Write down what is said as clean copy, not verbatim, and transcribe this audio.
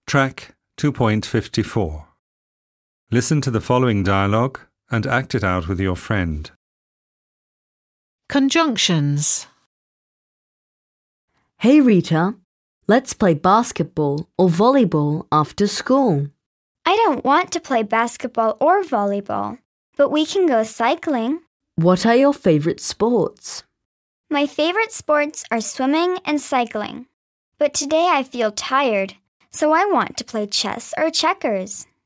Track 2.54. Listen to the following dialogue and act it out with your friend. Conjunctions. Hey Rita, let's play basketball or volleyball after school. I don't want to play basketball or volleyball, but we can go cycling. What are your favorite sports? My favorite sports are swimming and cycling. But today I feel tired, so I want to play chess or checkers.